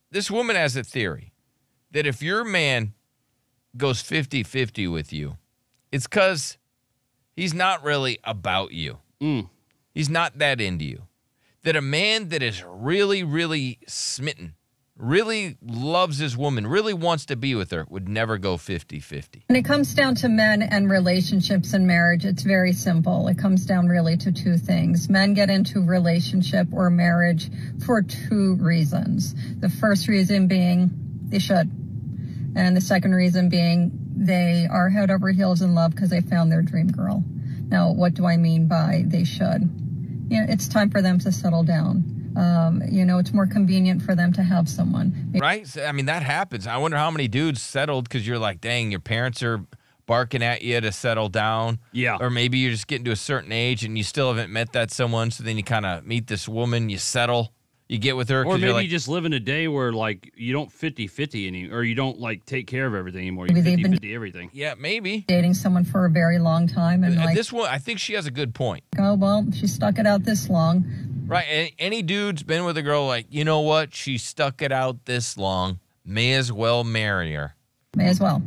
this woman has a theory that if your man goes 50-50 with you, it's because he's not really about you. He's not that into you. That a man that is really, really smitten, really loves his woman, really wants to be with her, would never go 50-50. When it comes down to men and relationships and marriage, it's very simple. It comes down really to two things. Men get into relationship or marriage for two reasons. The first reason being they should. And the second reason being they are head over heels in love because they found their dream girl. Now, what do I mean by they should? It's time for them to settle down. It's more convenient for them to have someone. Right? I mean, that happens. I wonder how many dudes settled because you're like, dang, your parents are barking at you to settle down. Yeah. Or maybe you're just getting to a certain age and you still haven't met that someone. So then you kind of meet this woman, you settle, you get with her. Or maybe you're you just live in a day where, like, you don't 50-50 anymore, or you don't, like, take care of everything anymore. You Maybe 50-50 everything. Yeah, maybe. Dating someone for a very long time. And this one, I think she has a good point. Oh, well, she stuck it out this long. Right. Any dude's been with a girl like, you know what? She stuck it out this long. May as well marry her. May as well.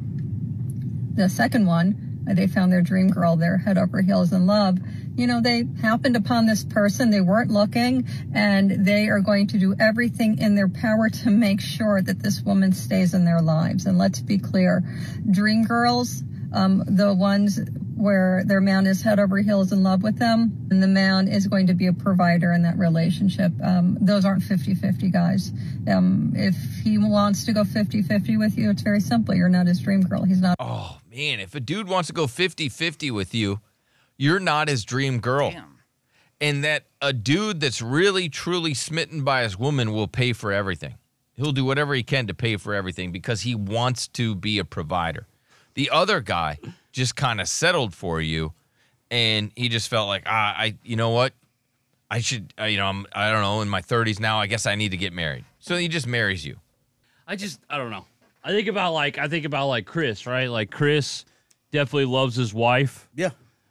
The second one, they found their dream girl. They're head over heels in love. They happened upon this person. They weren't looking, and they are going to do everything in their power to make sure that this woman stays in their lives. And let's be clear, dream girls, the ones where their man is head over heels in love with them, and the man is going to be a provider in that relationship. Those aren't 50-50 guys. If he wants to go 50-50 with you, it's very simple. You're not his dream girl. He's not. Oh, man, if a dude wants to go 50-50 with you, you're not his dream girl. Damn. And that a dude that's really, truly smitten by his woman will pay for everything. He'll do whatever he can to pay for everything because he wants to be a provider. The other guy just kind of settled for you, and he just felt like, you know what? I should, I don't know, in my 30s now, I guess I need to get married. So he just marries you. I don't know. I think about Chris, right? Like, Chris definitely loves his wife. Yeah.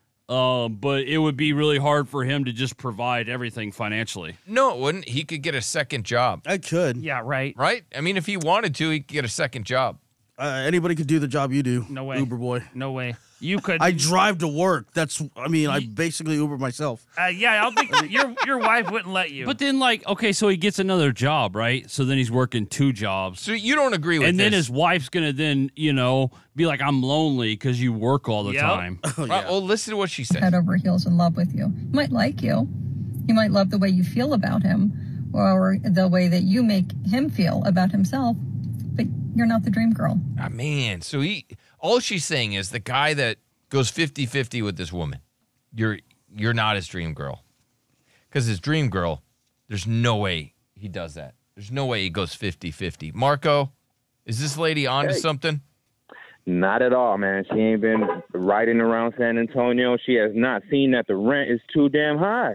But it would be really hard for him to just provide everything financially. No, it wouldn't. He could get a second job. I could. Yeah, right. Right? I mean, if he wanted to, he could get a second job. Anybody could do the job you do. No way. Uber boy. No way. You could. I drive to work. I basically Uber myself. Yeah, I don't think your wife wouldn't let you. But then, okay, so he gets another job, right? So then he's working two jobs. So you don't agree with and this? And then his wife's going to then, be like, I'm lonely because you work all the time. Oh, yeah. Well, listen to what she said. Head over heels in love with you. He might like you. He might love the way you feel about him or the way that you make him feel about himself. But you're not the dream girl. Ah, man. So all she's saying is the guy that goes 50-50 with this woman, you're not his dream girl. Because his dream girl, there's no way he does that. There's no way he goes 50-50. Marco, is this lady onto something? Not at all, man. She ain't been riding around San Antonio. She has not seen that the rent is too damn high.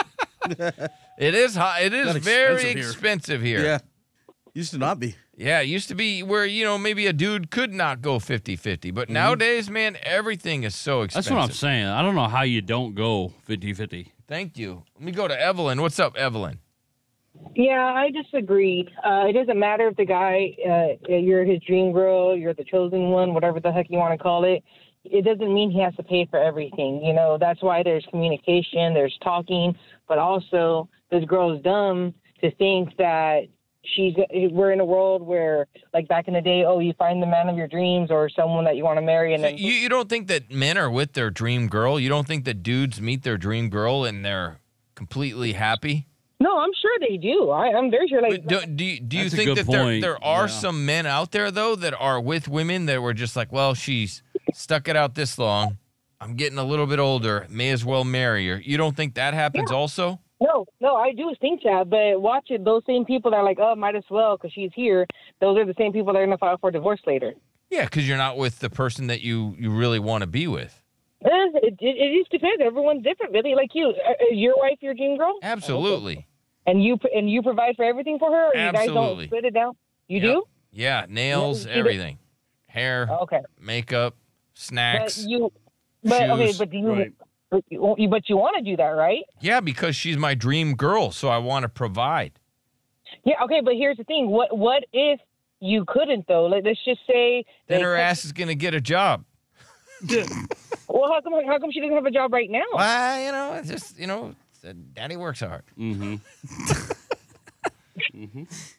It is high. It is very expensive here. Yeah. Used to not be. Yeah, it used to be where, maybe a dude could not go 50-50. But nowadays, man, everything is so expensive. That's what I'm saying. I don't know how you don't go 50-50. Thank you. Let me go to Evelyn. What's up, Evelyn? Yeah, I disagree. It doesn't matter if the guy, you're his dream girl, you're the chosen one, whatever the heck you want to call it. It doesn't mean he has to pay for everything. That's why there's communication, there's talking. But also, this girl is dumb to think that we're in a world where, like back in the day, you find the man of your dreams or someone that you want to marry. And so then you don't think that men are with their dream girl? You don't think that dudes meet their dream girl and they're completely happy? No, I'm sure they do. I'm very sure. Like, do you think that there are some men out there, though, that are with women that were just like, well, she's stuck it out this long. I'm getting a little bit older. May as well marry her. You don't think that happens also? No, I do think that. But watch it. Those same people that are like, might as well because she's here. Those are the same people that are going to file for divorce later. Yeah, because you're not with the person that you really want to be with. It just depends. Everyone's different, really. Like you, your wife, your dream girl. Absolutely. And you provide for everything for her. Or Absolutely. You guys don't split it down. You do? Yeah, nails, everything, hair, makeup, snacks. But do you? Right. But you want to do that, right? Yeah, because she's my dream girl, so I want to provide. Yeah, okay, but here's the thing. What if you couldn't though? Like, let's just say Then her ass is gonna get a job. Well, how come she doesn't have a job right now? Well, it's just daddy works hard. Mm-hmm.